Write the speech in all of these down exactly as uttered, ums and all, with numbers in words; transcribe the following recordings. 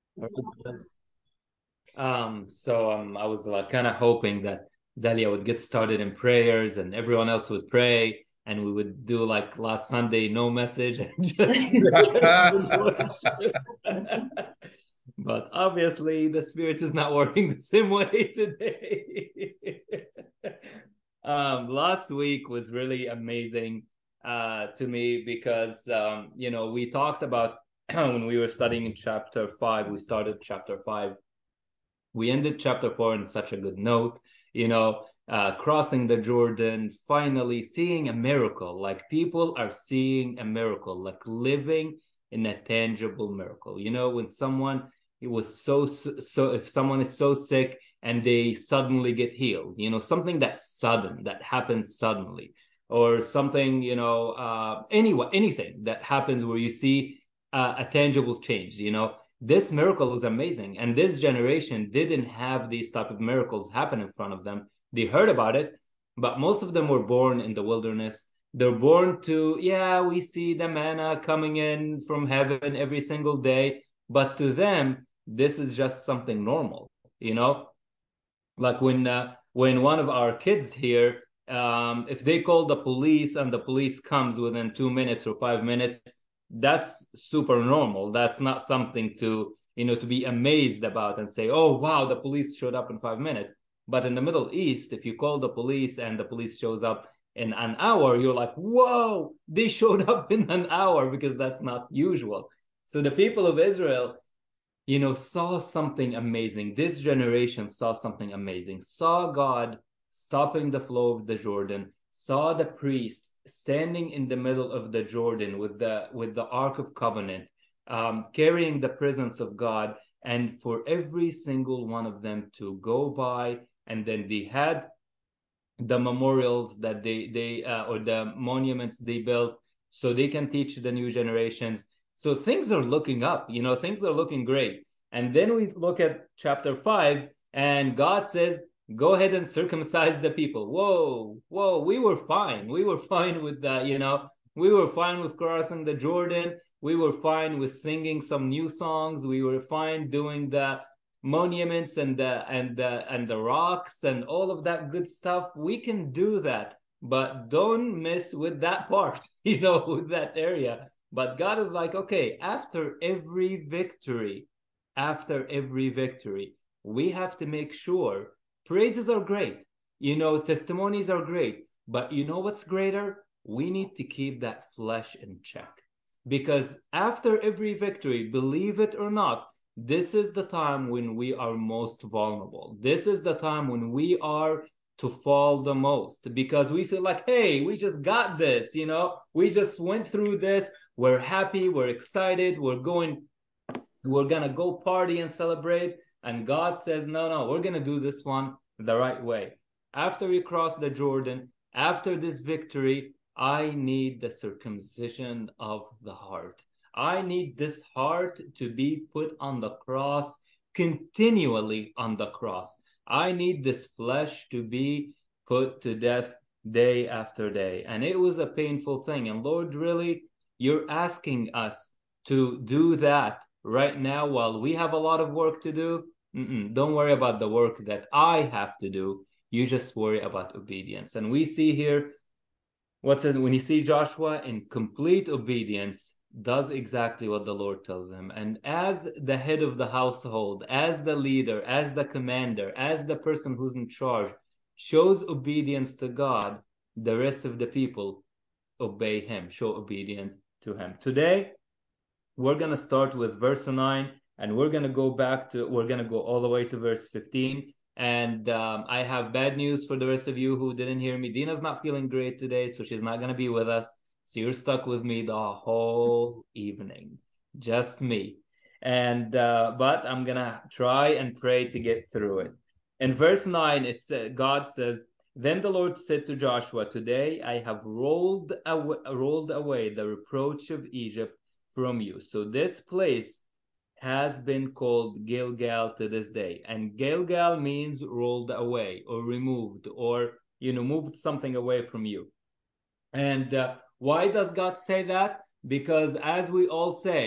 Um, so um, I was like kind of hoping that Dalia would get started in prayers and everyone else would pray and we would do like last Sunday, no message and just praise and worship. But obviously the spirit is not working the same way today. Um, last week was really amazing uh, to me because um, you know we talked about when we were studying in chapter five, we started chapter five, we ended chapter four on such a good note, you know, uh, crossing the Jordan, finally seeing a miracle. Like people are seeing a miracle, like living in a tangible miracle. You know, when someone it was so so if someone is so sick and they suddenly get healed, you know, something that's sudden that happens suddenly, or something, you know, uh, anyway, anything that happens where you see uh, a tangible change, you know, this miracle is amazing, and this generation didn't have these type of miracles happen in front of them. They heard about it, but most of them were born in the wilderness. They're born to, yeah, we see the manna coming in from heaven every single day, but to them this is just something normal, you know, like when uh, when one of our kids here, um, if they call the police and the police comes within two minutes or five minutes, that's super normal. That's not something to, you know, to be amazed about and say, oh wow, the police showed up in five minutes. But in the Middle East, if you call the police and the police shows up in an hour, you're like, whoa, they showed up in an hour, because that's not usual. So the people of Israel, you know, saw something amazing. This generation saw something amazing, saw God stopping the flow of the Jordan, saw the priests standing in the middle of the Jordan with the with the Ark of Covenant, um, carrying the presence of God, and for every single one of them to go by, and then they had the memorials that they they uh, or the monuments they built so they can teach the new generations. So things are looking up, you know, things are looking great. And then we look at chapter five, and God says, go ahead and circumcise the people. Whoa, whoa, we were fine, we were fine with that, you know, we were fine with crossing the Jordan, we were fine with singing some new songs, we were fine doing the monuments and the and the and the rocks and all of that good stuff. We can do that, but don't miss with that part, you know, with that area. But God is like, okay, after every victory, after every victory, we have to make sure praises are great, you know, testimonies are great, but you know what's greater? We need to keep that flesh in check. Because after every victory, believe it or not, this is the time when we are most vulnerable. This is the time when we are to fall the most, because we feel like, hey, we just got this, you know, we just went through this. We're happy, we're excited, we're going, we're going to go party and celebrate. And God says, no, no, we're going to do this one the right way. After we cross the Jordan, after this victory, I need the circumcision of the heart. I need this heart to be put on the cross, continually on the cross. I need this flesh to be put to death day after day. And it was a painful thing. And Lord, really, you're asking us to do that right now while we have a lot of work to do. Mm-mm, don't worry about the work that I have to do. You just worry about obedience. And we see here what's it when you see Joshua in complete obedience, does exactly what the Lord tells him. And as the head of the household, as the leader, as the commander, as the person who's in charge, shows obedience to God, the rest of the people obey him, show obedience to him. Today, we're going to start with verse nine, and we're going to go back to, we're going to go all the way to verse fifteen. And um, I have bad news for the rest of you who didn't hear me. Dina's not feeling great today, so she's not going to be with us. So you're stuck with me the whole evening, just me. And, uh, but I'm going to try and pray to get through it. In verse nine, it's, uh, God says, then the Lord said to Joshua, today I have rolled, aw- rolled away the reproach of Egypt from you. So this place has been called Gilgal to this day. And Gilgal means rolled away or removed, or, you know, moved something away from you. And uh, why does God say that? Because as we all say,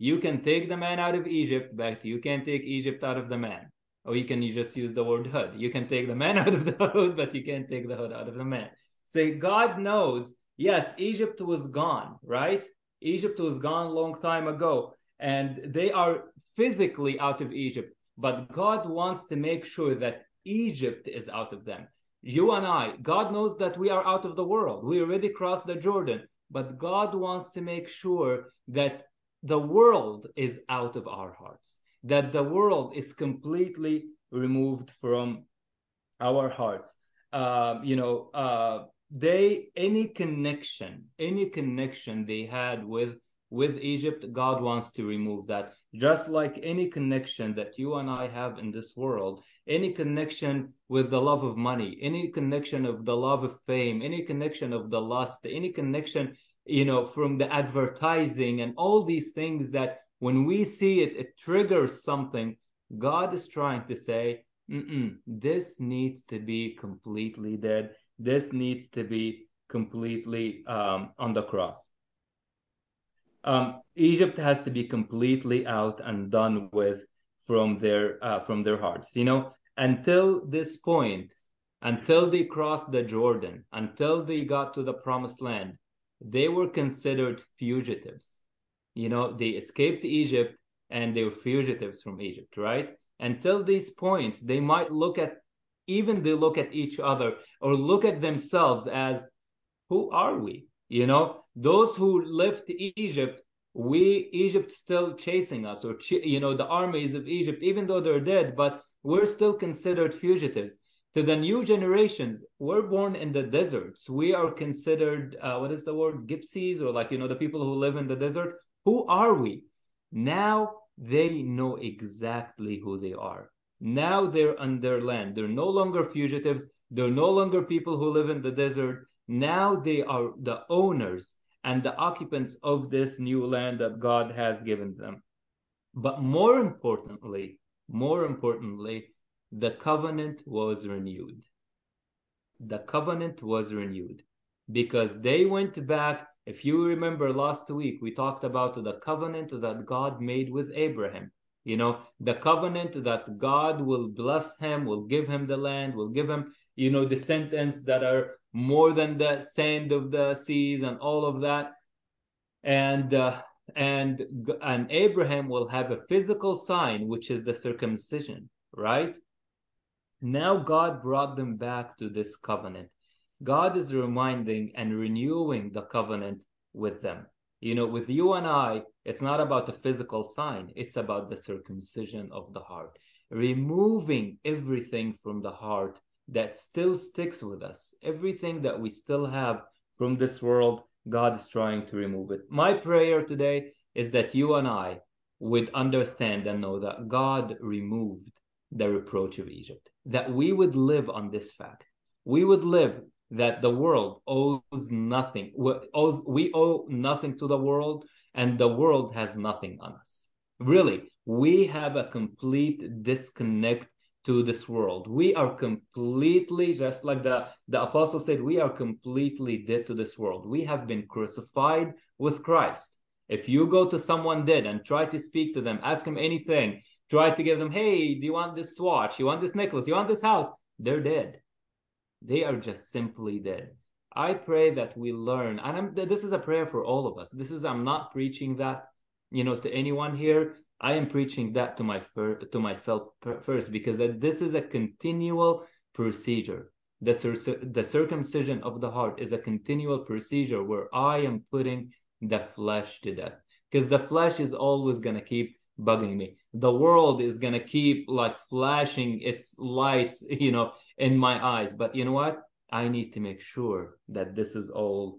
You can take the man out of Egypt, but you can't take Egypt out of the man. Or you can you just use the word hood. You can take the man out of the hood, but you can't take the hood out of the man. So God knows, yes, Egypt was gone, right? Egypt was gone a long time ago, and they are physically out of Egypt, but God wants to make sure that Egypt is out of them. You and I, God knows that we are out of the world. We already crossed the Jordan, but God wants to make sure that the world is out of our hearts, that the world is completely removed from our hearts. Uh, you know, uh, they any connection, any connection they had with with Egypt, God wants to remove that. Just like any connection that you and I have in this world, any connection with the love of money, any connection of the love of fame, any connection of the lust, any connection, you know, from the advertising and all these things that when we see it, it triggers something. God is trying to say, mm-mm, this needs to be completely dead. This needs to be completely um, on the cross. Um, Egypt has to be completely out and done with from their uh, from their hearts. You know, until this point, until they crossed the Jordan, until they got to the promised land, they were considered fugitives. You know, they escaped Egypt and they were fugitives from Egypt, right? Until these points, they might look at, even they look at each other or look at themselves as, who are we? You know, those who left Egypt, we, Egypt still chasing us, or, you know, the armies of Egypt, even though they're dead, but we're still considered fugitives. To the new generations, we're born in the deserts. We are considered, uh, what is the word, gypsies, or like, you know, the people who live in the desert. Who are we? Now they know exactly who they are. Now they're on their land. They're no longer fugitives. They're no longer people who live in the desert. Now they are the owners and the occupants of this new land that God has given them. But more importantly, more importantly, the covenant was renewed. The covenant was renewed because they went back. If you remember last week, we talked about the covenant that God made with Abraham. You know, the covenant that God will bless him, will give him the land, will give him, you know, descendants that are more than the sand of the seas and all of that. And uh, and and Abraham will have a physical sign, which is the circumcision, right? Now God brought them back to this covenant. God is reminding and renewing the covenant with them. You know, with you and I, it's not about the physical sign. It's about the circumcision of the heart, removing everything from the heart that still sticks with us. Everything that we still have from this world, God is trying to remove it. My prayer today is that you and I would understand and know that God removed the reproach of Egypt, that we would live on this fact. We would live that the world owes nothing. Owes, we owe nothing to the world, and the world has nothing on us. Really, we have a complete disconnect to this world. We are completely, just like the, the apostle said, we are completely dead to this world. We have been crucified with Christ. If you go to someone dead and try to speak to them, ask them anything, try to give them, hey, do you want this watch? You want this necklace? You want this house? They're dead. They are just simply dead. I pray that we learn, and I'm, this is a prayer for all of us. This is, I'm not preaching that, you know, to anyone here. I am preaching that to my to myself first, because this is a continual procedure. The, cir the circumcision of the heart is a continual procedure where I am putting the flesh to death, because the flesh is always going to keep bugging me. The world is going to keep like flashing its lights, you know, in my eyes. But you know what? I need to make sure that this is all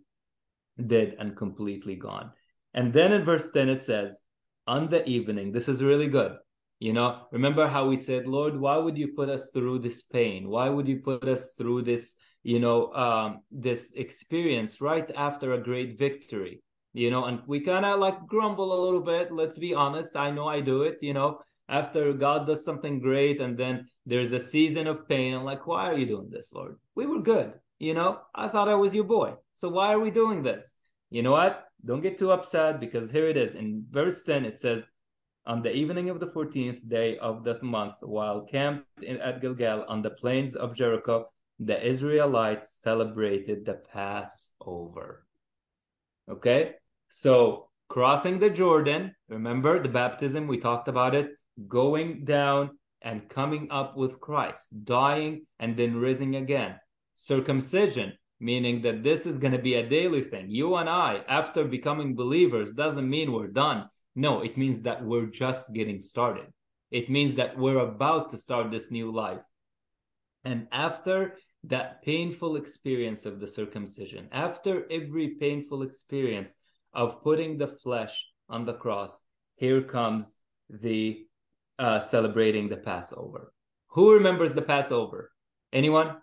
dead and completely gone. And then in verse ten, it says, on the evening, this is really good. You know, remember how we said, Lord, why would you put us through this pain? Why would you put us through this, you know, um, this experience right after a great victory? You know, and we kind of like grumble a little bit. Let's be honest. I know I do it, you know, after God does something great and then there's a season of pain. I'm like, why are you doing this, Lord? We were good. You know, I thought I was your boy. So why are we doing this? You know what? Don't get too upset, because here it is. In verse ten, it says, on the evening of the fourteenth day of that month, while camped in, at Gilgal on the plains of Jericho, the Israelites celebrated the Passover. Okay? So crossing the Jordan, remember the baptism, we talked about it, going down and coming up with Christ, dying and then rising again. Circumcision, meaning that this is going to be a daily thing. You and I, after becoming believers, doesn't mean we're done. No, it means that we're just getting started. It means that we're about to start this new life. And after that painful experience of the circumcision, after every painful experience of putting the flesh on the cross, here comes the uh, celebrating the Passover. Who remembers the Passover? Anyone?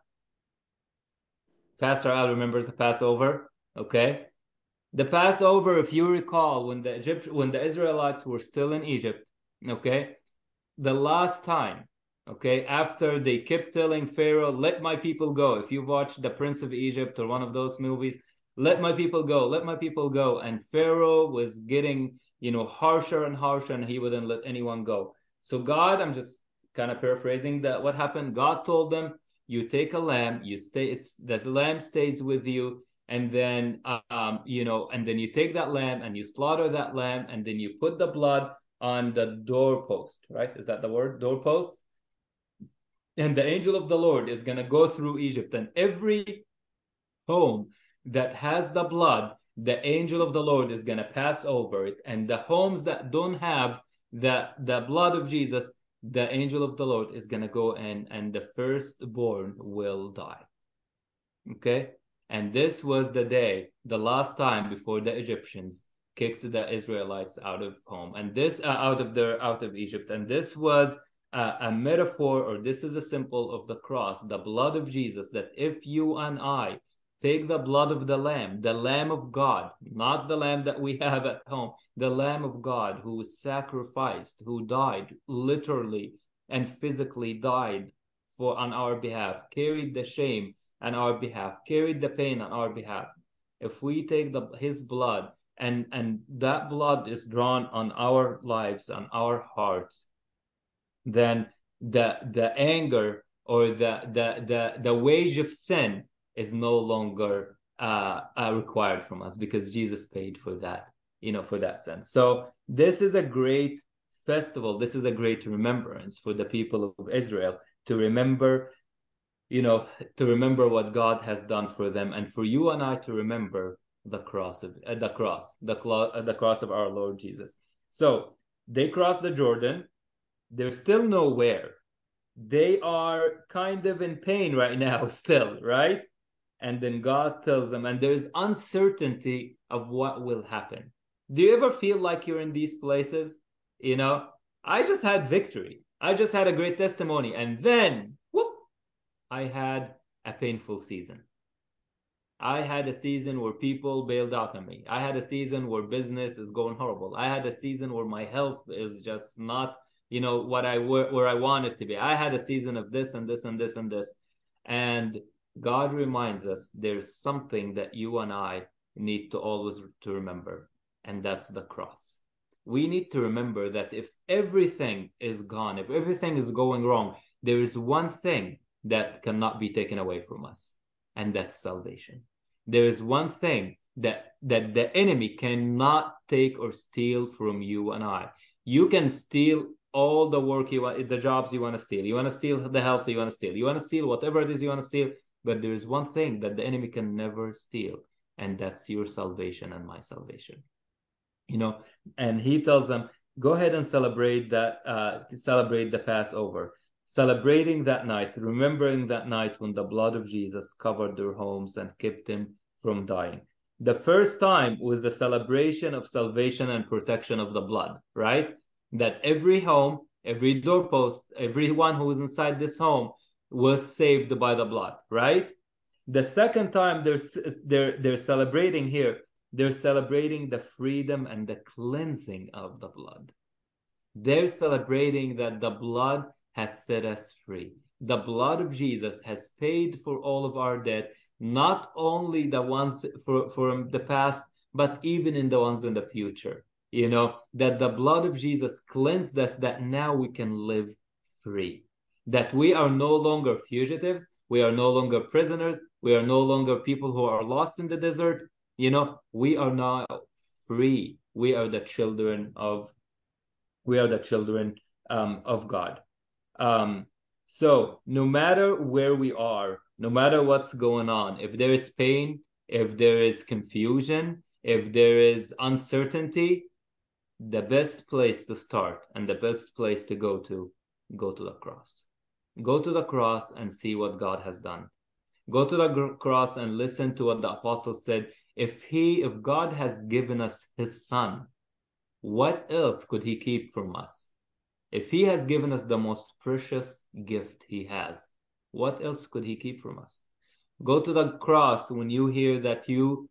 Pastor Al remembers the Passover. Okay. The Passover, if you recall, when the Egypt, when the Israelites were still in Egypt, okay, the last time, okay, after they kept telling Pharaoh, let my people go. If you watch The Prince of Egypt or one of those movies, let my people go, let my people go. And Pharaoh was getting, you know, harsher and harsher, and he wouldn't let anyone go. So God, I'm just kind of paraphrasing that what happened. God told them, you take a lamb, you stay, it's the lamb stays with you. And then, um, you know, and then you take that lamb and you slaughter that lamb, and then you put the blood on the doorpost, right? Is that the word? Doorpost? And the angel of the Lord is going to go through Egypt, and every home that has the blood, the angel of the Lord is going to pass over it. And the homes that don't have the, the blood of Jesus, the angel of the Lord is going to go in, and the firstborn will die. Okay? And this was the day, the last time before the Egyptians kicked the Israelites out of home, and this uh, out of their out of Egypt. And this was a, a metaphor, or this is a symbol of the cross, the blood of Jesus. That if you and I take the blood of the Lamb, the Lamb of God, not the Lamb that we have at home, the Lamb of God who was sacrificed, who died, literally and physically died for on our behalf, carried the shame on our behalf, carried the pain on our behalf. If we take the, his blood, and, and that blood is drawn on our lives, on our hearts, then the, the anger or the, the, the, the wage of sin is no longer uh, uh, required from us, because Jesus paid for that, you know, for that sin. So this is a great festival. This is a great remembrance for the people of Israel, to remember, you know, to remember what God has done for them, and for you and I to remember the cross of uh, the cross, the, uh, the cross of our Lord Jesus. So they crossed the Jordan. They're still nowhere. They are kind of in pain right now still, right? And then God tells them, and there's uncertainty of what will happen. Do you ever feel like you're in these places? You know, I just had victory. I just had a great testimony. And then, whoop, I had a painful season. I had a season where people bailed out on me. I had a season where business is going horrible. I had a season where my health is just not, you know, what I where I want it to be. I had a season of this and this and this and this. And God reminds us there's something that you and I need to always to remember, and that's the cross. We need to remember that if everything is gone, if everything is going wrong, there is one thing that cannot be taken away from us, and that's salvation. There is one thing that that the enemy cannot take or steal from you and I. You can steal all the work you want, the jobs you want to steal. You want to steal the health you want to steal. You want to steal whatever it is you want to steal. But there is one thing that the enemy can never steal, and that's your salvation and my salvation. You know, and he tells them, go ahead and celebrate that, uh, celebrate the Passover. Celebrating that night, remembering that night when the blood of Jesus covered their homes and kept them from dying. The first time was the celebration of salvation and protection of the blood, right? That every home, every doorpost, everyone who was inside this home was saved by the blood, right? The second time they're, they're, they're celebrating here, they're celebrating the freedom and the cleansing of the blood. They're celebrating that the blood has set us free. The blood of Jesus has paid for all of our debt, not only the ones for, from the past, but even in the ones in the future. You know, that the blood of Jesus cleansed us, that now we can live free. That we are no longer fugitives, we are no longer prisoners, we are no longer people who are lost in the desert. You know, we are now free. We are the children of we are the children um, of God. Um, so no matter where we are, no matter what's going on, if there is pain, if there is confusion, if there is uncertainty, the best place to start and the best place to go to, go to the cross. Go to the cross and see what God has done. Go to the cross and listen to what the apostle said. If he, if God has given us his son, what else could he keep from us? If he has given us the most precious gift he has, what else could he keep from us? Go to the cross when you hear that you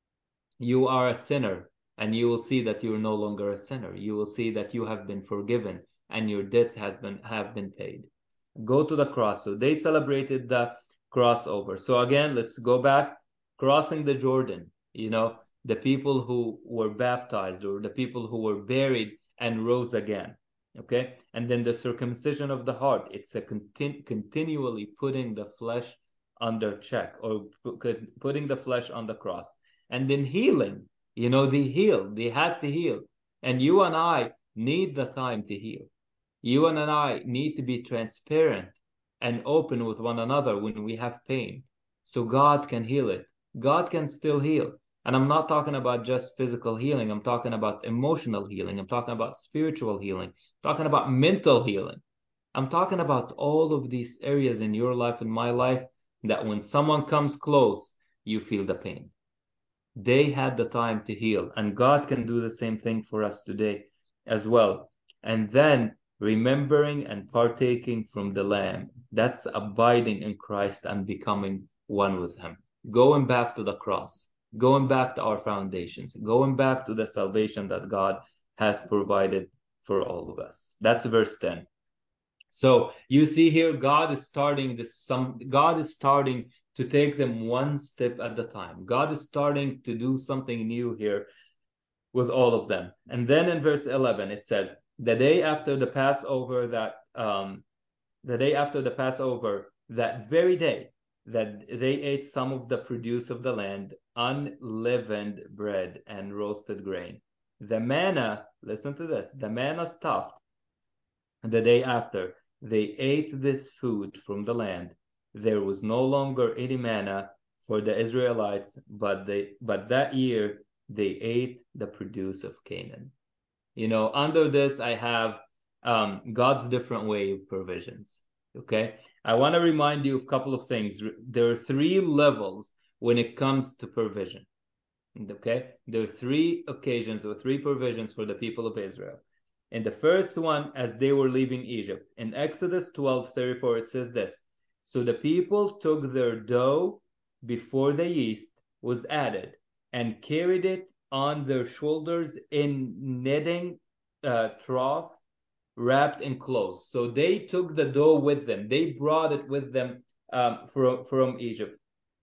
you are a sinner, and you will see that you are no longer a sinner. You will see that you have been forgiven and your debts has been have been paid. Go to the cross. So they celebrated the crossover. So again, let's go back. Crossing the Jordan, you know, the people who were baptized or the people who were buried and rose again. Okay. And then the circumcision of the heart. It's a continu- continually putting the flesh under check, or putting the flesh on the cross. And then healing, you know, they healed, they had to heal. And you and I need the time to heal. You and I need to be transparent and open with one another when we have pain, so God can heal it. God can still heal. And I'm not talking about just physical healing. I'm talking about emotional healing. I'm talking about spiritual healing. I'm talking about mental healing. I'm talking about all of these areas in your life and my life that when someone comes close, you feel the pain. They had the time to heal, and God can do the same thing for us today as well. And then remembering and partaking from the Lamb, that's abiding in Christ and becoming one with him. Going back to the cross, going back to our foundations, going back to the salvation that God has provided for all of us. That's verse ten. So you see here, God is starting this, some, God is starting to take them one step at a time. God is starting to do something new here with all of them. And then in verse eleven, it says, the day after the Passover that, um, the day after the Passover, that very day that they ate some of the produce of the land, unleavened bread and roasted grain. The manna, listen to this, the manna stopped the day after they ate this food from the land. There was no longer any manna for the Israelites, but they but that year they ate the produce of Canaan. You know, under this I have um, God's different way of provisions. Okay, I want to remind you of a couple of things. There are three levels when it comes to provision. Okay, there are three occasions or three provisions for the people of Israel. And the first one, as they were leaving Egypt. In Exodus twelve thirty-four, it says this. So the people took their dough before the yeast was added and carried it on their shoulders in kneading uh, trough wrapped in cloths. So they took the dough with them. They brought it with them um, from, from Egypt.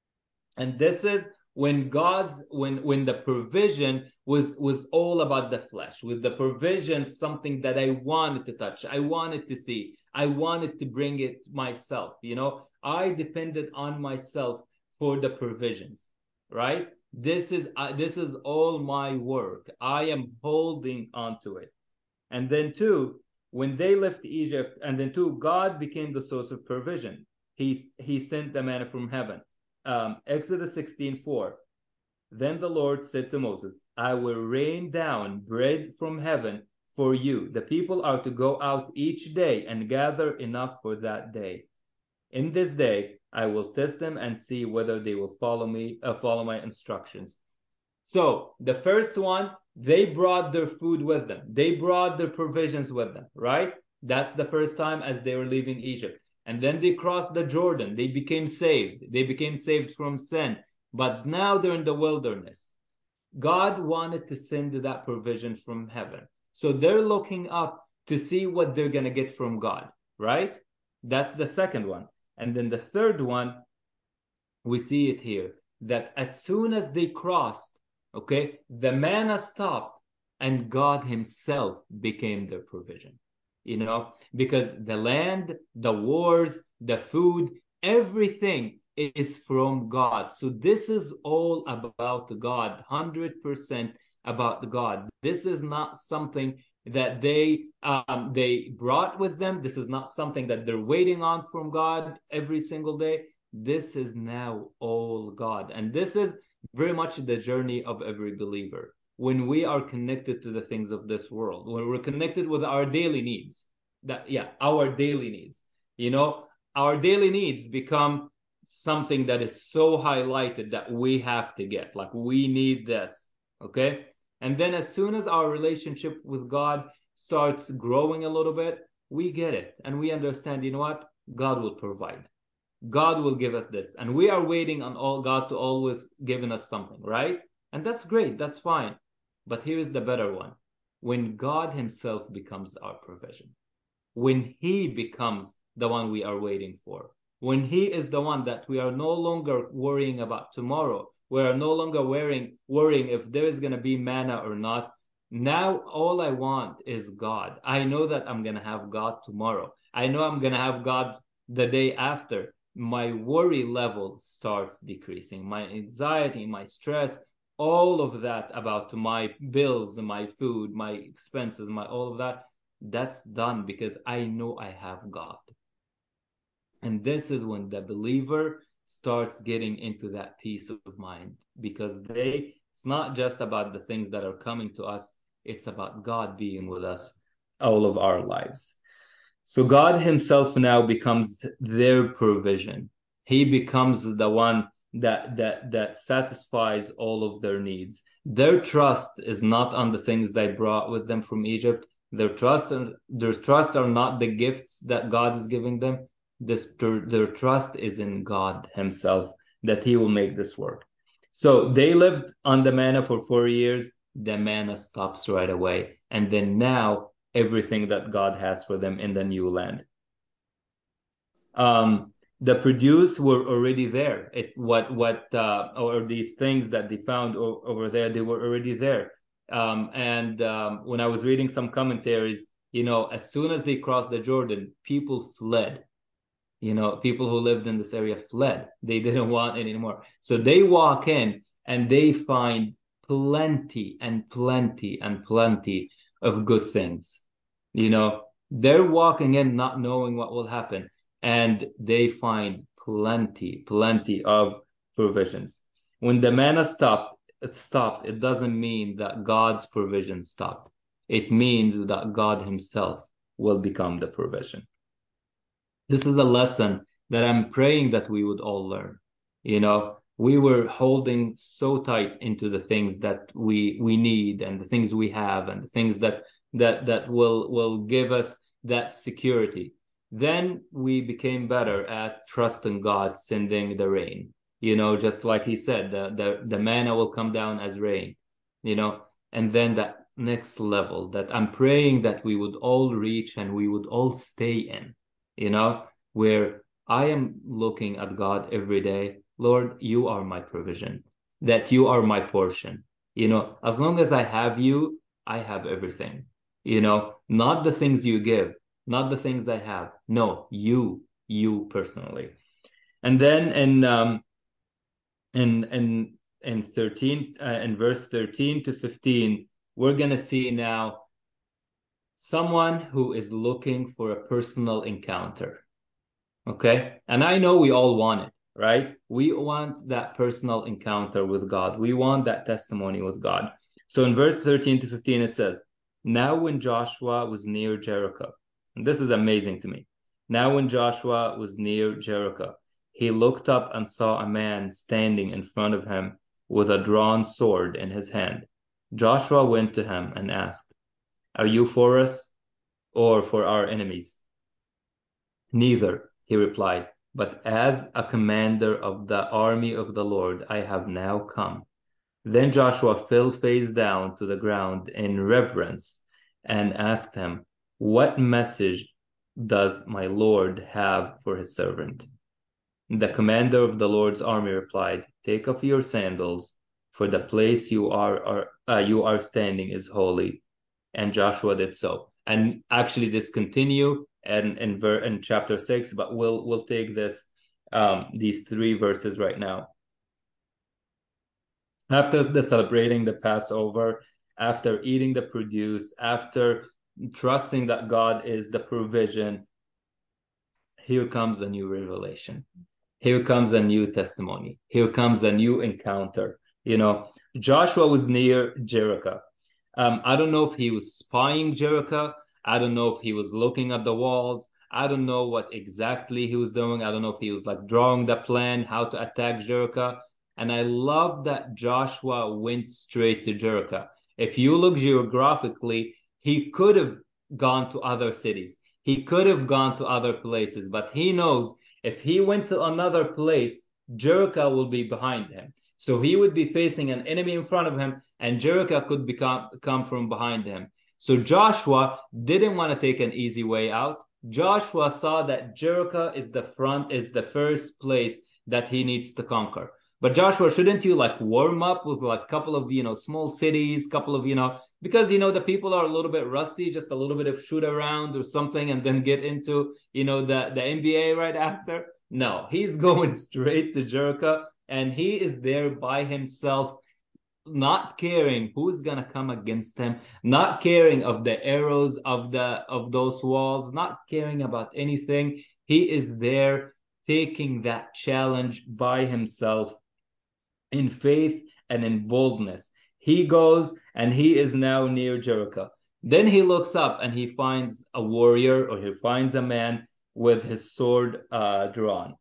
And this is when God's when when the provision was was all about the flesh, with the provision something that I wanted to touch, I wanted to see, I wanted to bring it myself. You know, I depended on myself for the provisions, right? This is uh, this is all my work. I am holding on to it. And then two, when they left Egypt, and then two, God became the source of provision. He he sent the manna from heaven. Um, Exodus sixteen four. Then the Lord said to Moses, I will rain down bread from heaven for you. The people are to go out each day and gather enough for that day. In this day, I will test them and see whether they will follow me, uh, follow my instructions. So the first one, they brought their food with them. They brought their provisions with them, right? That's the first time as they were leaving Egypt. And then they crossed the Jordan. They became saved. They became saved from sin. But now they're in the wilderness. God wanted to send that provision from heaven. So they're looking up to see what they're going to get from God, right? That's the second one. And then the third one, we see it here, that as soon as they crossed, Okay, the manna stopped, and God Himself became their provision. You know, because the land, the wars, the food, everything is from God. So this is all about God, one hundred percent about God. This is not something that they um, they brought with them. This is not something that they're waiting on from God every single day. This is now all God, and this is very much the journey of every believer. When we are connected to the things of this world, when we're connected with our daily needs, that yeah, our daily needs, you know, our daily needs become something that is so highlighted that we have to get, like we need this, okay? And then as soon as our relationship with God starts growing a little bit, we get it and we understand, you know what? God will provide. God will give us this. And we are waiting on all God to always giving us something, right? And that's great. That's fine. But here's the better one. When God Himself becomes our provision, when He becomes the one we are waiting for, when He is the one that we are no longer worrying about tomorrow, we are no longer worrying, worrying if there is going to be manna or not. Now, all I want is God. I know that I'm going to have God tomorrow. I know I'm going to have God the day after. My worry level starts decreasing. My anxiety, my stress, all of that about my bills, my food, my expenses, my all of that, that's done because I know I have God. And this is when the believer starts getting into that peace of mind, because they, it's not just about the things that are coming to us, it's about God being with us all of our lives. So God Himself now becomes their provision. He becomes the one that that that satisfies all of their needs. Their trust is not on the things they brought with them from Egypt. Their trust, their trust are not the gifts that God is giving them. This, their, their trust is in God Himself, that He will make this work. So they lived on the manna for four years. The manna stops right away, and then now everything that God has for them in the new land. Um, the produce were already there. It what what uh, or these things that they found o- over there, they were already there. Um, and um, when I was reading some commentaries, you know, as soon as they crossed the Jordan, people fled. You know, people who lived in this area fled. They didn't want it anymore. So they walk in and they find plenty and plenty and plenty of good things. You know, they're walking in not knowing what will happen, and they find plenty, plenty of provisions. When the manna stopped, it stopped. It doesn't mean that God's provision stopped. It means that God Himself will become the provision. This is a lesson that I'm praying that we would all learn. You know, we were holding so tight into the things that we we need and the things we have and the things that that that will will give us that security. Then we became better at trusting God sending the rain. You know, just like He said, the the, the manna will come down as rain, you know, and then that next level that I'm praying that we would all reach and we would all stay in, you know, where I am looking at God every day. Lord, you are my provision, that you are my portion. You know, as long as I have you, I have everything. You know, not the things you give, not the things I have. No, you, you personally. And then in um in in in thirteen uh, in verse thirteen to fifteen, we're gonna see now someone who is looking for a personal encounter. Okay. And I know we all want it, right? We want that personal encounter with God. We want that testimony with God. So in verse thirteen to fifteen, it says, now when Joshua was near Jericho, and this is amazing to me. Now when Joshua was near Jericho, he looked up and saw a man standing in front of him with a drawn sword in his hand. Joshua went to him and asked, are you for us or for our enemies? Neither, he replied, but as a commander of the army of the Lord, I have now come. Then Joshua fell face down to the ground in reverence and asked him, what message does my Lord have for his servant? The commander of the Lord's army replied, take off your sandals, for the place you are, are uh, you are standing is holy. And Joshua did so. And actually, this continue and in, in, ver- in chapter six, but we'll we'll take this um, these three verses right now. After the celebrating the Passover, after eating the produce, after trusting that God is the provision, here comes a new revelation. Here comes a new testimony. Here comes a new encounter. You know, Joshua was near Jericho. Um, I don't know if he was spying Jericho. I don't know if he was looking at the walls. I don't know what exactly he was doing. I don't know if he was like drawing the plan how to attack Jericho. And I love that Joshua went straight to Jericho. If you look geographically, he could have gone to other cities. He could have gone to other places, but he knows if he went to another place, Jericho will be behind him. So he would be facing an enemy in front of him, and Jericho could become come from behind him. So Joshua didn't want to take an easy way out. Joshua saw that Jericho is the front, is the first place that he needs to conquer. But Joshua, shouldn't you like warm up with like a couple of, you know, small cities, couple of, you know, because, you know, the people are a little bit rusty, just a little bit of shoot around or something, and then get into, you know, the, the N B A right after? No, he's going straight to Jericho, and he is there by himself, not caring who's gonna come against him, not caring of the arrows of the of those walls, not caring about anything. He is there taking that challenge by himself in faith and in boldness. He goes and he is now near Jericho. Then he looks up and he finds a warrior, or he finds a man with his sword uh, drawn.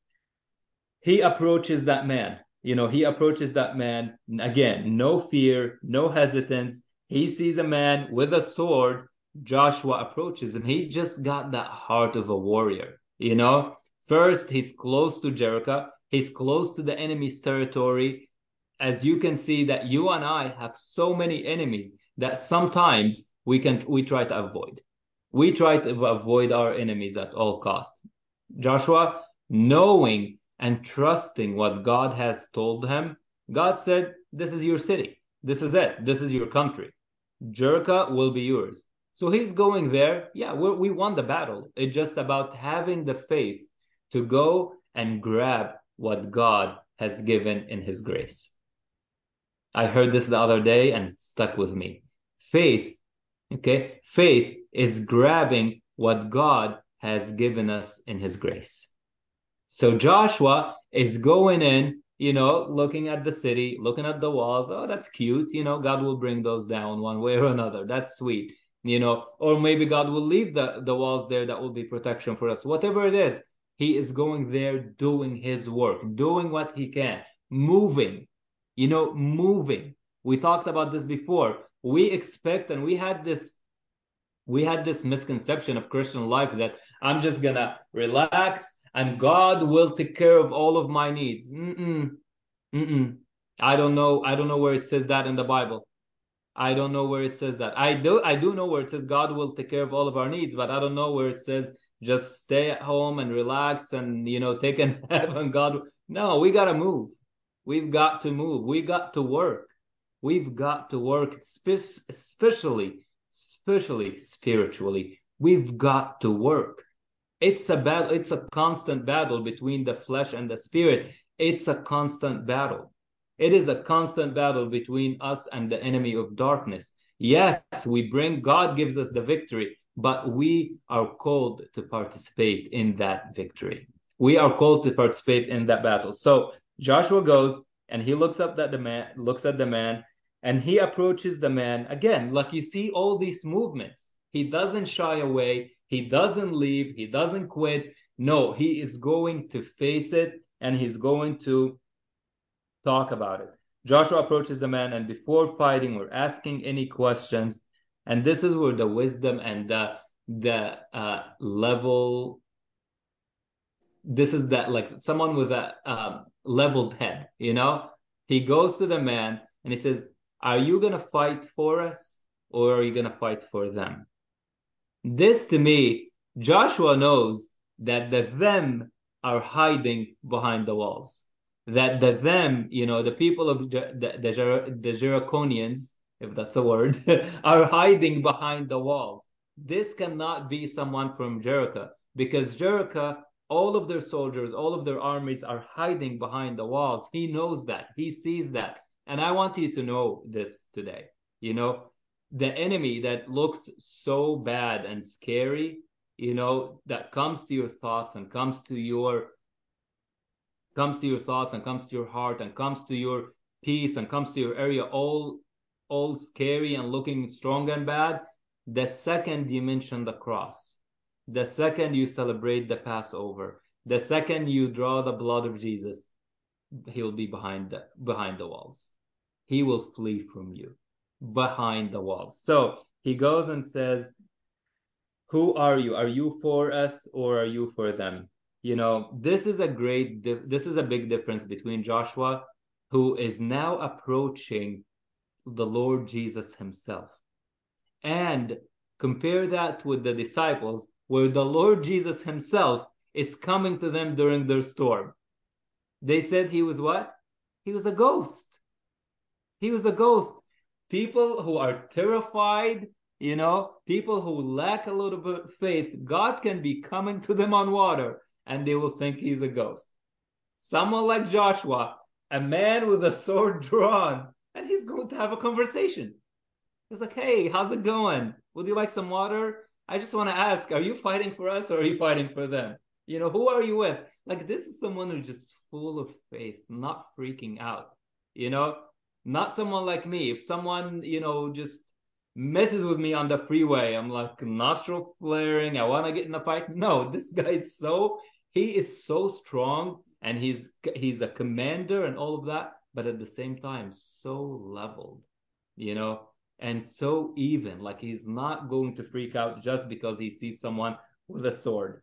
He approaches that man. You know, he approaches that man. Again, no fear, no hesitance. He sees a man with a sword. Joshua approaches him. He just got that heart of a warrior. You know, first, he's close to Jericho. He's close to the enemy's territory. As you can see, that you and I have so many enemies that sometimes we can we try to avoid. We try to avoid our enemies at all costs. Joshua, knowing and trusting what God has told him, God said, this is your city. This is it. This is your country. Jericho will be yours. So he's going there. Yeah, we're, we won the battle. It's just about having the faith to go and grab what God has given in his grace. I heard this the other day and it stuck with me. Faith, okay? Faith is grabbing what God has given us in his grace. So Joshua is going in, you know, looking at the city, looking at the walls. Oh, that's cute. You know, God will bring those down one way or another. That's sweet. You know, or maybe God will leave the, the walls there that will be protection for us. Whatever it is, he is going there doing his work, doing what he can, moving, you know, moving. We talked about this before. We expect, and we had this we had this misconception of Christian life that I'm just gonna relax and God will take care of all of my needs. Mm-mm, mm-mm. I don't know. I don't know where it says that in the Bible. I don't know where it says that. I do. I do know where it says God will take care of all of our needs, but I don't know where it says just stay at home and relax and, you know, take a nap and God. No, we gotta move. We've got to move. We got to work. We've got to work, especially, especially spiritually. We've got to work. It's a battle. It's a constant battle between the flesh and the spirit. It's a constant battle. It is a constant battle between us and the enemy of darkness. Yes, we bring, God gives us the victory, but we are called to participate in that victory. We are called to participate in that battle. So Joshua goes and he looks up at the man, looks at the man, and he approaches the man again. Like you see all these movements. He doesn't shy away. He doesn't leave. He doesn't quit. No, he is going to face it and he's going to talk about it. Joshua approaches the man, and before fighting or asking any questions, and this is where the wisdom and the the uh, level, this is that like someone with a um, leveled head, you know, he goes to the man and he says, "Are you gonna fight for us, or are you gonna fight for them?" This to me, Joshua knows that the them are hiding behind the walls. that the them, you know, the people of the the, the, the Jerichonians, if that's a word, are hiding behind the walls. This cannot be someone from Jericho, because Jericho, all of their soldiers, all of their armies are hiding behind the walls. He knows that. He sees that. And I want you to know this today. You know, the enemy that looks so bad and scary, you know, that comes to your thoughts and comes to your comes to your thoughts and comes to your heart and comes to your peace and comes to your area, all all scary and looking strong and bad. The second you mention the cross, the second you celebrate the Passover, the second you draw the blood of Jesus, he'll be behind the behind the walls. He will flee from you behind the walls. So he goes and says, who are you? Are you for us or are you for them? You know, this is a great, this is a big difference between Joshua, who is now approaching the Lord Jesus himself, and compare that with the disciples, where the Lord Jesus himself is coming to them during their storm. They said he was what? He was a ghost. He was a ghost. People who are terrified, you know, people who lack a little bit of faith, God can be coming to them on water and they will think he's a ghost. Someone like Joshua, a man with a sword drawn, and he's going to have a conversation. He's like, hey, how's it going? Would you like some water? I just want to ask, are you fighting for us or are you fighting for them? You know, who are you with? Like, this is someone who's just full of faith, not freaking out, you know, not someone like me. If someone, you know, just messes with me on the freeway, I'm like nostril flaring, I want to get in a fight. No, this guy is so, he is so strong, and he's he's a commander and all of that, but at the same time, so leveled, you know, and so even. Like, he's not going to freak out just because he sees someone with a sword.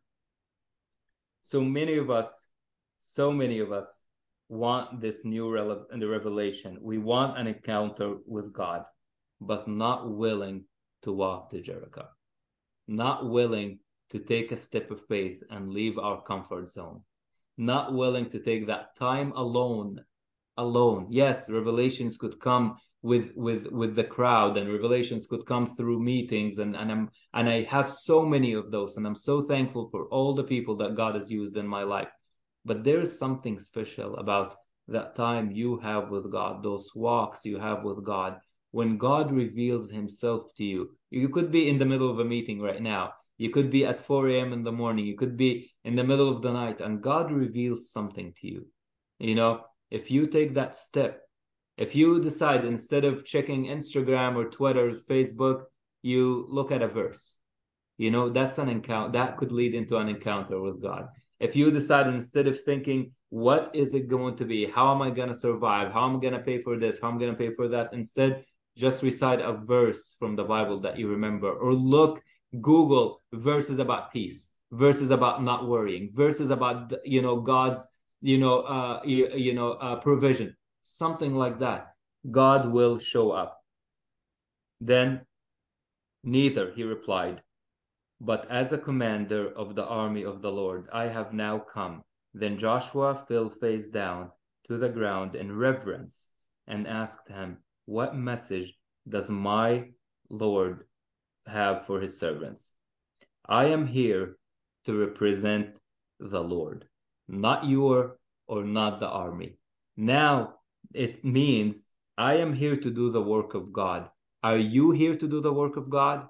So many of us, so many of us want this new revelation. We want an encounter with God, but not willing to walk to Jericho, not willing to take a step of faith and leave our comfort zone, not willing to take that time alone. Alone. Yes, revelations could come with with with the crowd, and revelations could come through meetings, and and I'm and I have so many of those, and I'm so thankful for all the people that God has used in my life. But there is something special about that time you have with God, those walks you have with God, when God reveals himself to you. You could be in the middle of a meeting right now. You could be at four a.m. in the morning. You could be in the middle of the night, and God reveals something to you. You know, if you take that step, if you decide, instead of checking Instagram or Twitter, Facebook, you look at a verse, you know, that's an encounter that could lead into an encounter with God. If you decide, instead of thinking, what is it going to be? How am I going to survive? How am I going to pay for this? How am I going to pay for that? Instead, just recite a verse from the Bible that you remember, or look, Google verses about peace, verses about not worrying, verses about, you know, God's, you know, uh, you, you know, uh, provision, something like that. God will show up. Then, neither, he replied, but as a commander of the army of the Lord, I have now come. Then Joshua fell face down to the ground in reverence and asked him, what message does my Lord have for his servants? I am here to represent the Lord, not your or not the army. Now it means I am here to do the work of God. Are you here to do the work of God?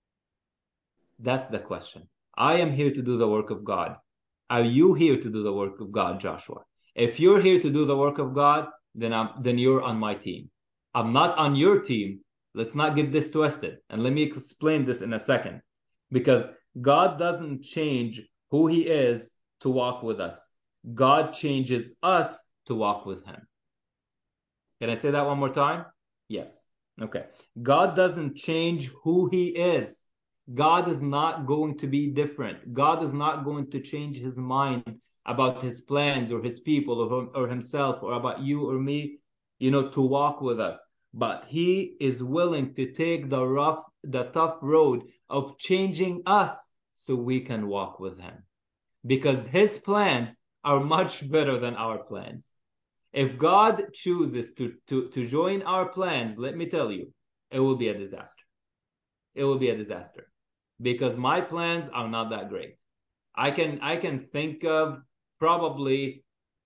That's the question. I am here to do the work of God. Are you here to do the work of God, Joshua? If you're here to do the work of God, then I'm then you're on my team. I'm not on your team. Let's not get this twisted. And let me explain this in a second. Because God doesn't change who he is to walk with us. God changes us to walk with him. Can I say that one more time? Yes. Okay. God doesn't change who he is. God is not going to be different. God is not going to change his mind about his plans or his people or, or himself or about you or me, you know, to walk with us. But he is willing to take the rough, the tough road of changing us so we can walk with him. Because his plans are much better than our plans. If God chooses to, to, to join our plans, let me tell you, it will be a disaster. It will be a disaster because my plans are not that great. I can I can think of probably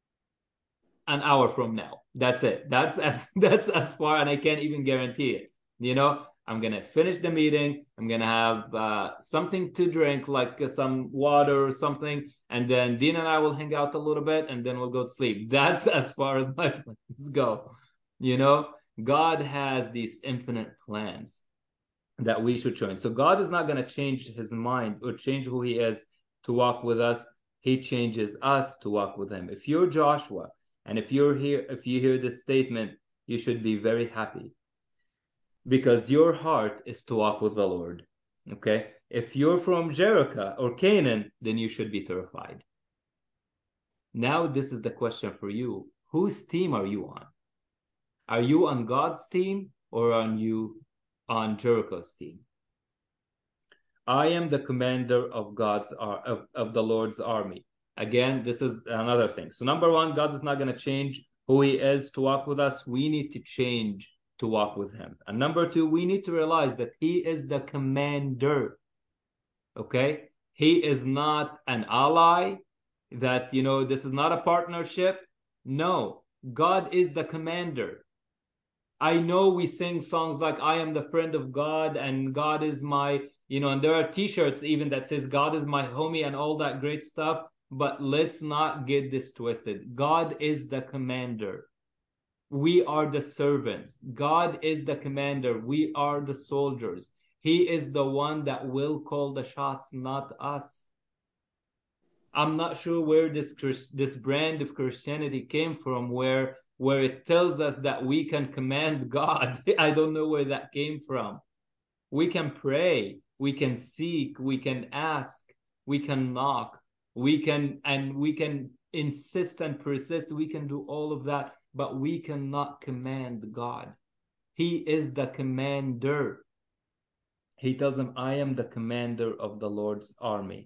an hour from now. That's it. That's as that's as far, and I can't even guarantee it. You know, I'm gonna finish the meeting. I'm gonna have uh, something to drink, like uh, some water or something, and then Dean and I will hang out a little bit, and then we'll go to sleep. That's as far as my plans go. You know, God has these infinite plans that we should join. So God is not going to change his mind or change who he is to walk with us. He changes us to walk with him. If you're Joshua, and if you're here, if you hear this statement, you should be very happy because your heart is to walk with the Lord. Okay? If you're from Jericho or Canaan, then you should be terrified. Now, this is the question for you. Whose team are you on? Are you on God's team or are you on Jericho's team? I am the commander of God's of, of the Lord's army. Again, this is another thing. So number one, God is not going to change who he is to walk with us. We need to change to walk with him. And number two, we need to realize that he is the commander. Okay? He is not an ally that, you know, this is not a partnership. No, God is the commander. I know we sing songs like I am the friend of God and God is my, you know, and there are t-shirts even that says God is my homie and all that great stuff. But let's not get this twisted. God is the commander. We are the servants. God is the commander. We are the soldiers. He is the one that will call the shots, not us. I'm not sure where this this brand of Christianity came from, where where it tells us that we can command God. I don't know where that came from. We can pray, we can seek, we can ask, we can knock, we can and we can insist and persist. We can do all of that, but we cannot command God. He is the commander. He tells him, I am the commander of the Lord's army.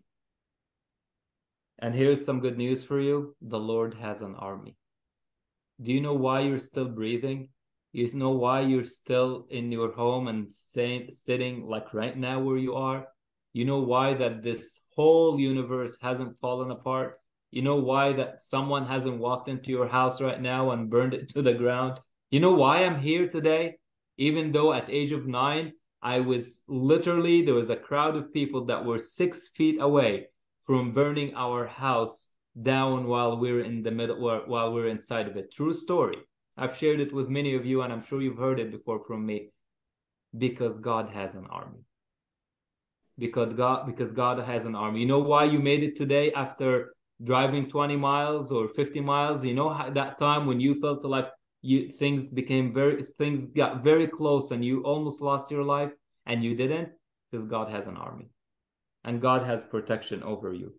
And here's some good news for you. The Lord has an army. Do you know why you're still breathing? You know why you're still in your home and staying, sitting like right now where you are? You know why that this whole universe hasn't fallen apart? You know why that someone hasn't walked into your house right now and burned it to the ground? You know why I'm here today? Even though at age of nine, I was literally, there was a crowd of people that were six feet away from burning our house down while we're in the middle, while we're inside of it. True story. I've shared it with many of you, and I'm sure you've heard it before from me. Because God has an army. Because God, because God has an army. You know why you made it today after driving twenty miles or fifty miles? You know how, that time when you felt like you things became very, things got very close and you almost lost your life, and you didn't? Because God has an army. And God has protection over you.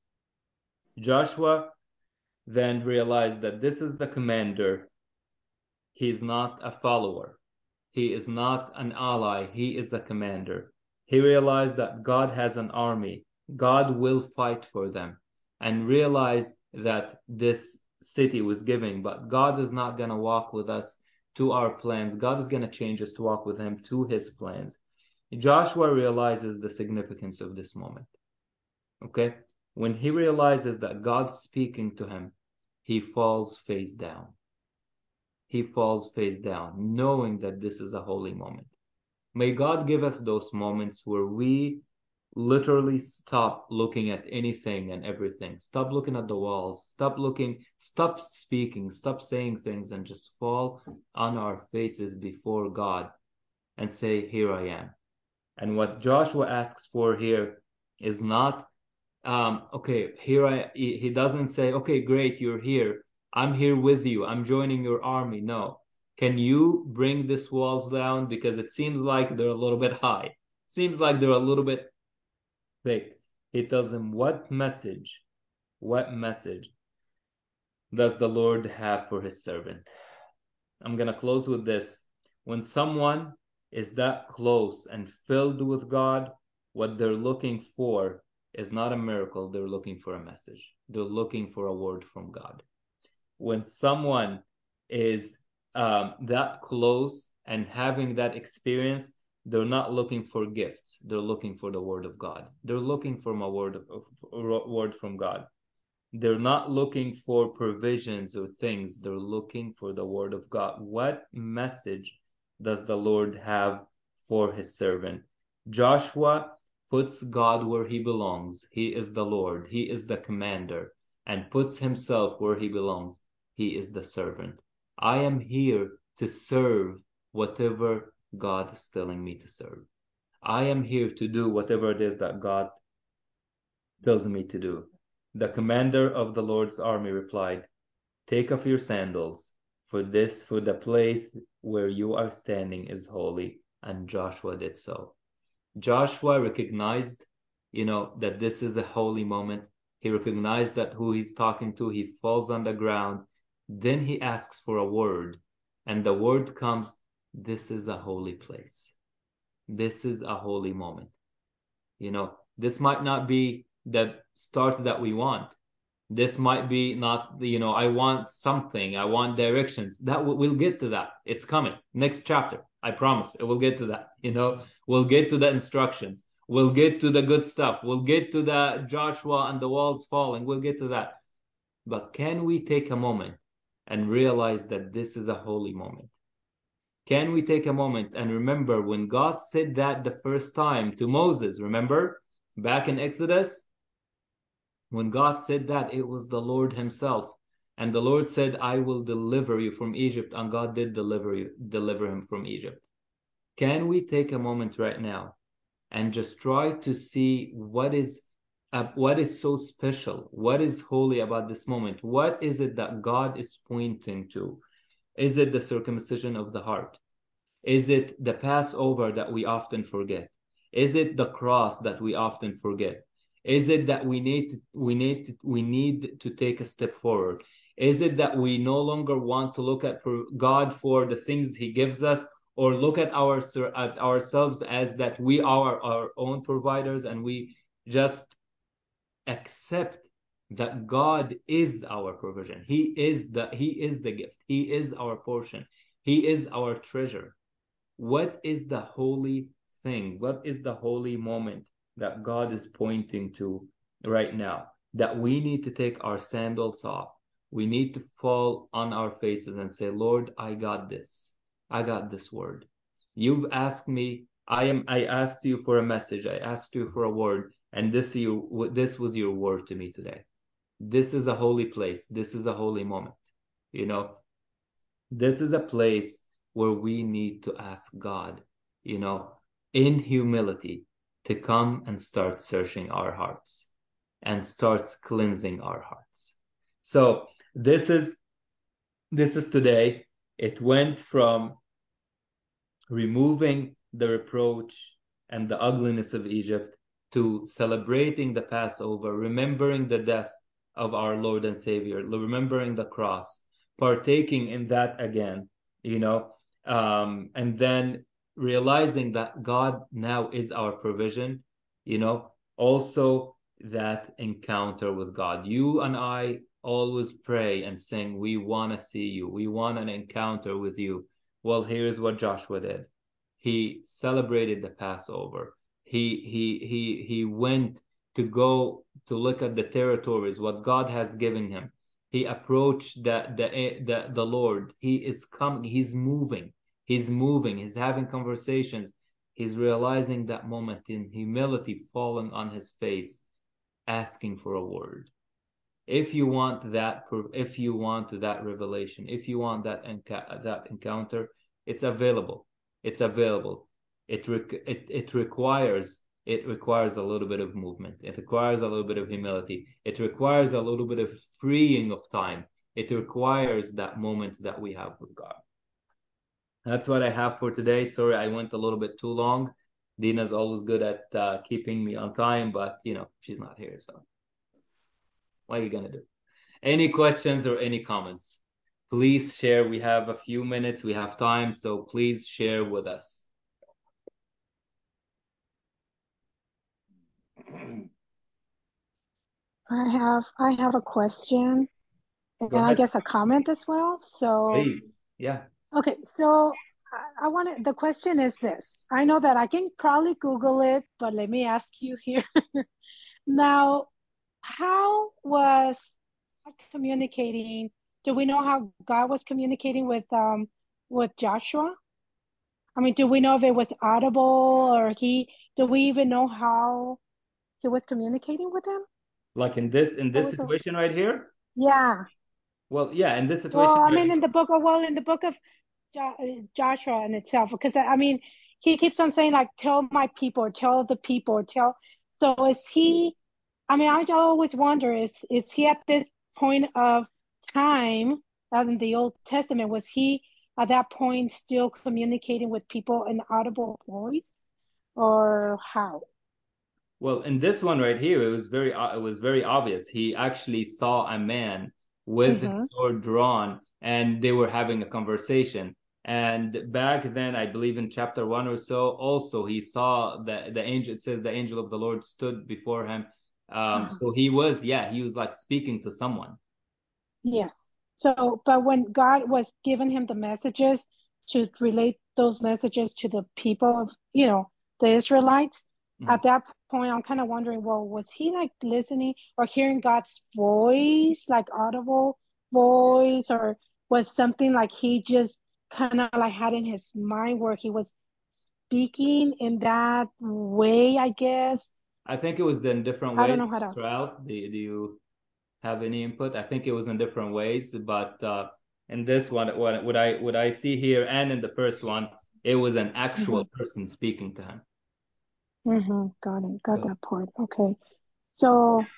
Joshua then realized that this is the commander. He is not a follower. He is not an ally. He is a commander. He realized that God has an army. God will fight for them. And realized that this city was giving, but God is not going to walk with us to our plans. God is going to change us to walk with him to his plans. Joshua realizes the significance of this moment. Okay? When he realizes that God's speaking to him, he falls face down. He falls face down, knowing that this is a holy moment. May God give us those moments where we literally stop looking at anything and everything. Stop looking at the walls. Stop looking, stop speaking, stop saying things, and just fall on our faces before God and say, here I am. And what Joshua asks for here is not, um, okay, here I, he doesn't say, okay, great, you're here. I'm here with you. I'm joining your army. No. Can you bring these walls down? Because it seems like they're a little bit high. Seems like they're a little bit thick. He tells him, what message, what message does the Lord have for his servant? I'm going to close with this. When someone is that close and filled with God, what they're looking for is not a miracle. They're looking for a message. They're looking for a word from God. When someone is um, that close and having that experience, they're not looking for gifts. They're looking for the word of God. They're looking for a word, of, a word from God. They're not looking for provisions or things. They're looking for the word of God. What message does the Lord have for his servant? Joshua puts God where he belongs. He is the Lord. He is the commander, and puts himself where he belongs. He is the servant. I am here to serve whatever God is telling me to serve. I am here to do whatever it is that God tells me to do. The commander of the Lord's army replied, take off your sandals, for this, for the place where you are standing is holy. And Joshua did so. Joshua recognized, you know, that this is a holy moment. He recognized that who he's talking to, he falls on the ground. Then he asks for a word, and the word comes, this is a holy place. This is a holy moment. You know, this might not be the start that we want. This might be not, you know, I want something, I want directions. That we'll get to that. It's coming. Next chapter. I promise. It will get to that. You know, we'll get to the instructions. We'll get to the good stuff. We'll get to the Joshua and the walls falling. We'll get to that. But can we take a moment and realize that this is a holy moment? Can we take a moment and remember when God said that the first time to Moses, remember back in Exodus? When God said that, it was the Lord himself. And the Lord said, I will deliver you from Egypt. And God did deliver you, deliver him from Egypt. Can we take a moment right now and just try to see what is uh, what is so special? What is holy about this moment? What is it that God is pointing to? Is it the circumcision of the heart? Is it the Passover that we often forget? Is it the cross that we often forget? Is it that we need to, we need to, we need to take a step forward? Is it that we no longer want to look at God for the things he gives us, or look at our at ourselves as that we are our own providers, and we just accept that God is our provision. He is the he is the gift. He is our portion. He is our treasure. What is the holy thing? What is the holy moment that God is pointing to right now? That we need to take our sandals off. We need to fall on our faces and say, Lord, I got this. I got this word. You've asked me, I am I asked you for a message. I asked you for a word, and this you this was your word to me today. This is a holy place. This is a holy moment. You know, this is a place where we need to ask God, you know, in humility, to come and start searching our hearts and starts cleansing our hearts. So this is this is today. It went from removing the reproach and the ugliness of Egypt to celebrating the Passover, remembering the death of our Lord and Savior, remembering the cross, partaking in that again, you know, um, and then realizing that God now is our provision, you know, also that encounter with God. You and I always pray and sing, we want to see you. We want an encounter with you. Well, here's what Joshua did. He celebrated the Passover. He he he he went to go to look at the territories, what God has given him. He approached the the the, the Lord. He is coming. He's moving. He's moving. He's having conversations. He's realizing that moment in humility, falling on his face, asking for a word. If you want that, if you want that revelation, if you want that enc- that encounter, it's available. It's available. It, re- it it requires it requires a little bit of movement. It requires a little bit of humility. It requires a little bit of freeing of time. It requires that moment that we have with God. That's what I have for today. Sorry, I went a little bit too long. Dina's always good at uh, keeping me on time, but you know she's not here, so what are you gonna do? Any questions or any comments? Please share. We have a few minutes. We have time, so please share with us. I have I have a question. and Go I ahead, guess a comment as well. So, please. Yeah. okay, so I, I want to, the question is this. I know that I can probably Google it, but let me ask you here. Now, how was God communicating? Do we know how God was communicating with um with Joshua? I mean, do we know if it was audible or he, do we even know how he was communicating with him? Like in this in What this was it? situation right here? Yeah. Well, yeah, in this Well, situation I right mean, in here. the book of, well, in the book of Jo- uh, Joshua in itself, because I I mean, he keeps on saying like, tell my people, or tell the people, or tell. So is he, I mean, I always wonder, is is he at this point of time, as in the Old Testament, was he at that point still communicating with people in audible voice, or how? Well, in this one right here, it was very uh, it was very obvious. He actually saw a man with Mm-hmm. his sword drawn, and they were having a conversation. And back then, I believe in chapter one or so, also he saw the the angel. It says the angel of the Lord stood before him. Um, Uh-huh. so he was, yeah, he was like speaking to someone. Yes. So, but when God was giving him the messages to relate those messages to the people of, you know, the Israelites, Mhm. at that point, I'm kind of wondering, well, was he like listening or hearing God's voice, like audible voice, or was something like he just kind of like had in his mind where he was speaking in that way, I guess? I think it was in different I don't ways. know how to. Israel, do, do you have any input? I think it was in different ways, but uh, in this one, what, what I what I see here and in the first one, it was an actual Hmm. person speaking to him. Hmm. Got it. Got So, that part. Okay. So,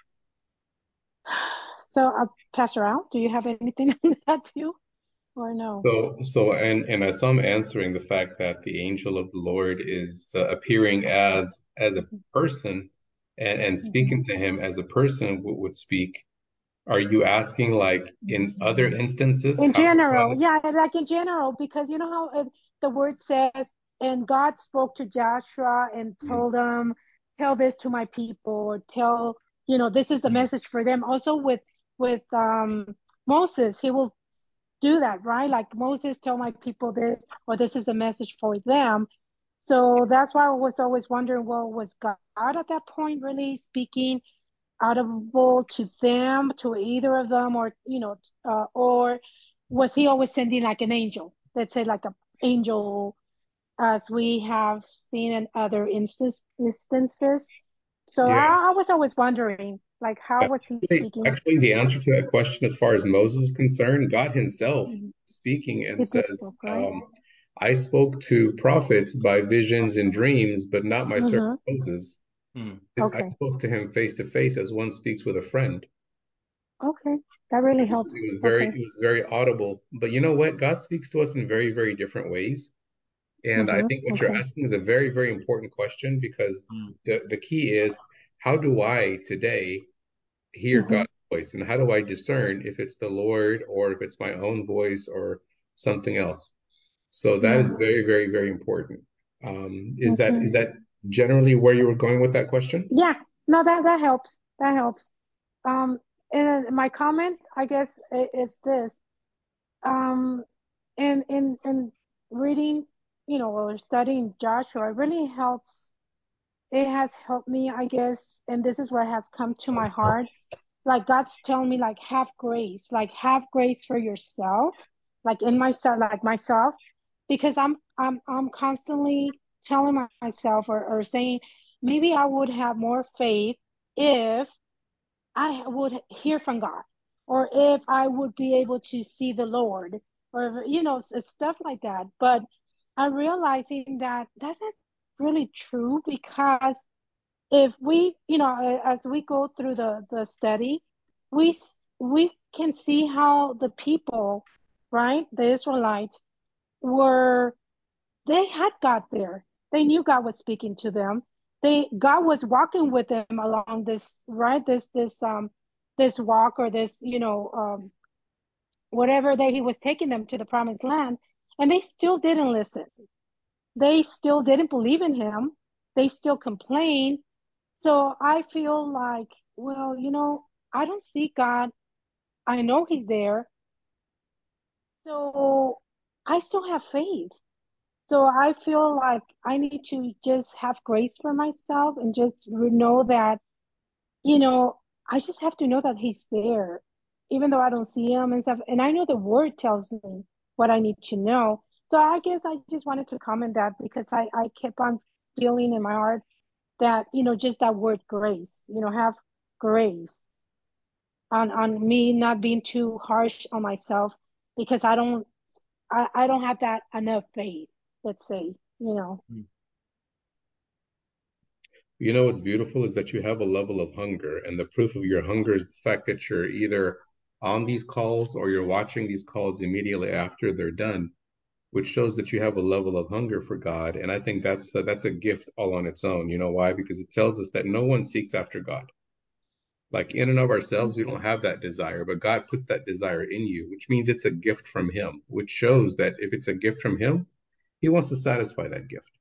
so uh, Pastor Al, do you have anything on that too, or no? So, so, and and as I'm answering the fact that the angel of the Lord is uh, appearing as as a person and and Hmm. speaking to him as a person w would speak, are you asking like in other instances In how general, God? yeah, like in general, because you know how it, the word says, and God spoke to Joshua and Mm, told him, tell this to my people, or tell, you know, this is a mm, message for them. Also with with um Moses, he will do that, right? Like Moses, tell my people this, or this is a message for them. So that's why I was always wondering, well, was God at that point really speaking audible to them, to either of them, or you know, uh, or was he always sending like an angel? Let's say like an angel, as we have seen in other instance, instances. So yeah, I, I was always wondering, like, how was he actually, speaking? actually, the answer to that question, as far as Moses is concerned, God Himself Mhm. speaking and He did says, spoke, right? um, "I spoke to prophets by visions and dreams, but not my servant Mm-hmm. Moses. mm. I Okay. spoke to him face to face as one speaks with a friend." Okay. That really It was, it helps. was very Okay. it was very audible. But you know what? God speaks to us in very, very different ways. And I Mm-hmm. think what you're Okay. asking is a very, very important question because Mm. the, the key is how do I today hear Mm-hmm. God's voice? And how do I discern if it's the Lord or if it's my own voice or something else? So that Yeah. is very, very, very important. Um, is that is Okay. that generally where you were going with that question? Yeah. No, that that helps. That helps. Um, and my comment, I guess, is this. Um, in in in reading, you know, or studying Joshua, it really helps. It has helped me, I guess, and this is where it has come to my heart. Like God's telling me, like, have grace, like have grace for yourself, like in myself, like myself, because I'm I'm I'm constantly telling myself or, or saying maybe I would have more faith if I would hear from God, or if I would be able to see the Lord, or you know, stuff like that. But I'm realizing that that's not really true because if we, you know, as we go through the the study, we we can see how the people, right, the Israelites were they had God there. They knew God was speaking to them. They God was walking with them along this right this this um this walk or this you know um whatever that he was taking them to the promised land, and they still didn't listen. They still didn't believe in him. They still complained. So I feel like, well, you know, I don't see God I know he's there. So I still have faith. So I feel like I need to just have grace for myself and just know that, you know, I just have to know that he's there, even though I don't see him and stuff. And I know the word tells me what I need to know. So I guess I just wanted to comment that because I, I kept on feeling in my heart that, you know, just that word grace, you know, have grace on, on me not being too harsh on myself because I don't, I, I don't have that enough faith, let's say, you know. You know what's beautiful is that you have a level of hunger, and the proof of your hunger is the fact that you're either on these calls or you're watching these calls immediately after they're done, which shows that you have a level of hunger for God. And I think that's a, that's a gift all on its own. You know why? Because it tells us that no one seeks after God. Like in and of ourselves, we don't have that desire, but God puts that desire in you, which means it's a gift from Him, which shows that if it's a gift from Him, He wants to satisfy that gift.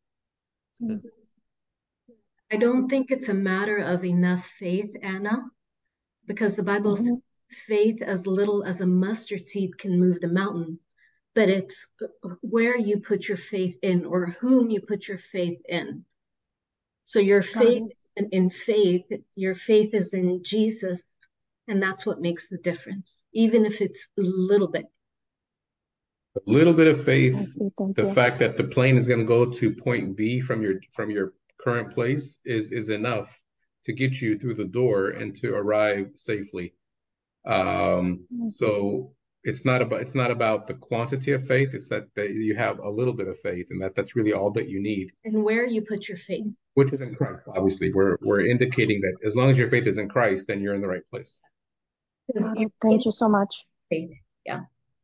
I don't think it's a matter of enough faith, Anna, because the Bible Mhm. says faith as little as a mustard seed can move the mountain, but it's where you put your faith in or whom you put your faith in. So your Got faith it. in, in faith, your faith is in Jesus, and that's what makes the difference, even if it's a little bit. A little bit of I faith, see. Thank the you. fact that the plane is going to go to point B from your from your current place is is enough to get you through the door and to arrive safely. Um, Mm. so it's not about it's not about the quantity of faith. It's that, that you have a little bit of faith, and that that's really all that you need, And where you put your faith. which is in Christ. Obviously, we're we're indicating that as long as your faith is in Christ, then you're in the right place. Because Got your it. Thank you so much. faith. Yeah.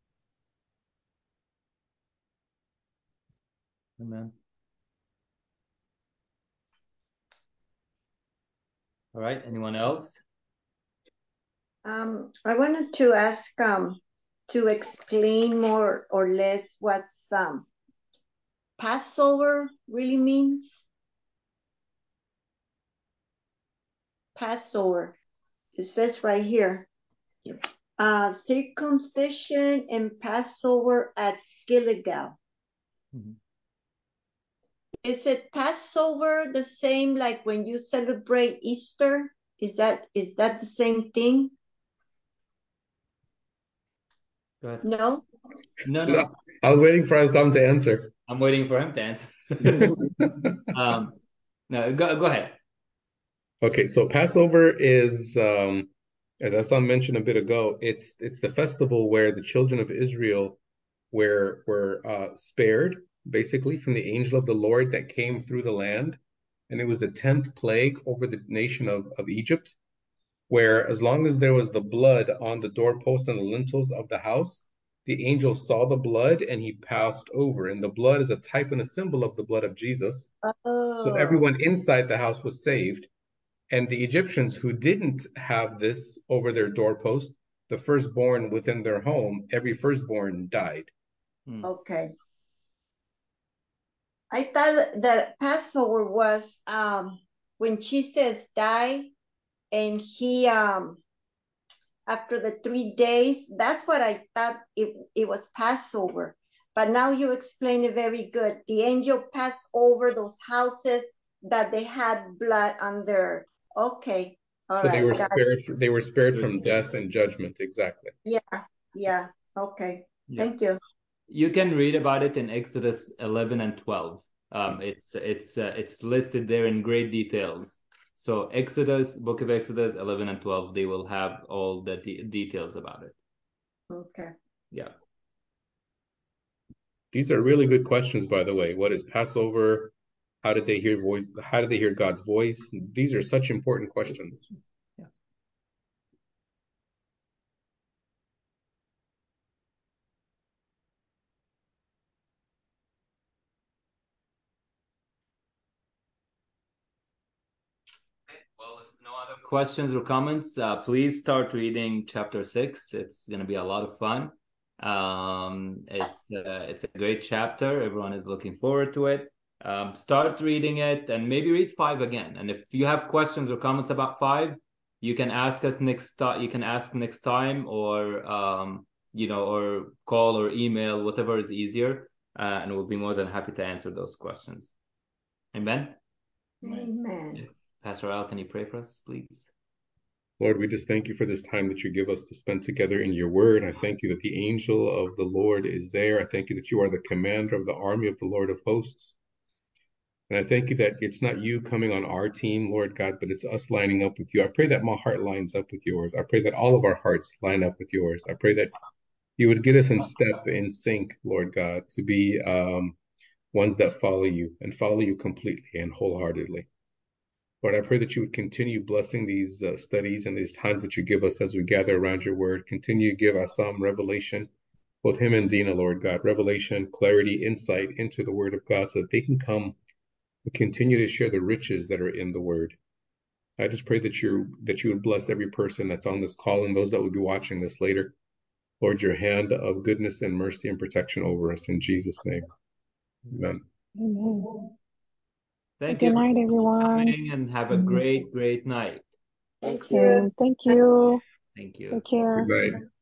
Amen. All right. Anyone else? Um, I wanted to ask um, to explain more or less what's um, Passover really means. Passover. It says right here, uh, circumcision and Passover at Gilgal. Mm-hmm. Is it Passover the same like when you celebrate Easter? Is that is that the same thing? Go ahead. No? No, no. I was waiting for Islam to answer. I'm waiting for him to answer. um, no, go go ahead. Okay, so Passover is, um, as Hassan mentioned a bit ago, it's it's the festival where the children of Israel were were uh, spared, basically, from the angel of the Lord that came through the land, and it was the tenth plague over the nation of, of Egypt, where as long as there was the blood on the doorposts and the lintels of the house, the angel saw the blood and he passed over, and the blood is a type and a symbol of the blood of Jesus. So Oh, everyone inside the house was saved. And the Egyptians who didn't have this over their doorpost, the firstborn within their home, every firstborn died. Hmm. okay. I thought that Passover was um, when Jesus died and he um, after the three days. That's what I thought it, it was Passover. But now you explain it very good. The angel passed over those houses that they had blood on their. Okay, all So they right, were got it. spared. They were spared There's- from death and judgment. Exactly. Yeah, yeah, okay. Yeah. Thank you. You can read about it in Exodus eleven and twelve. Um, it's it's uh, it's listed there in great details. So Exodus, Book of Exodus eleven and twelve, they will have all the de details about it. Okay. Yeah. These are really good questions, by the way. What is Passover? How did they hear voice? How did they hear God's voice? These are such important questions. Yeah. Well, if no other questions or comments, uh, please start reading chapter six. It's going to be a lot of fun. Um, it's uh, it's a great chapter. Everyone is looking forward to it. Um, start reading it and maybe read five again. And if you have questions or comments about five, you can ask us next time. You can ask next time, or um, you know, or call or email, whatever is easier, uh, and we'll be more than happy to answer those questions. Amen. Amen. Pastor Al, can you pray for us, please? Lord, we just thank you for this time that you give us to spend together in your word. I thank you that the angel of the Lord is there. I thank you that you are the commander of the army of the Lord of hosts. And I thank you that it's not you coming on our team, Lord God, but it's us lining up with you. I pray that my heart lines up with yours. I pray that all of our hearts line up with yours. I pray that you would get us in step, in sync, Lord God, to be um, ones that follow you and follow you completely and wholeheartedly. Lord, I pray that you would continue blessing these uh, studies and these times that you give us as we gather around your word. Continue to give us some revelation, both him and Dina, Lord God, revelation, clarity, insight into the word of God so that they can come and continue to share the riches that are in the word. I just pray that you that you would bless every person that's on this call and those that will be watching this later. Lord, your hand of goodness and mercy and protection over us in Jesus' name. Amen. Amen. Thank Good you night, everyone. for coming, and have a great, great night. Thank Okay, you. thank you. Thank you. Take care. Good night.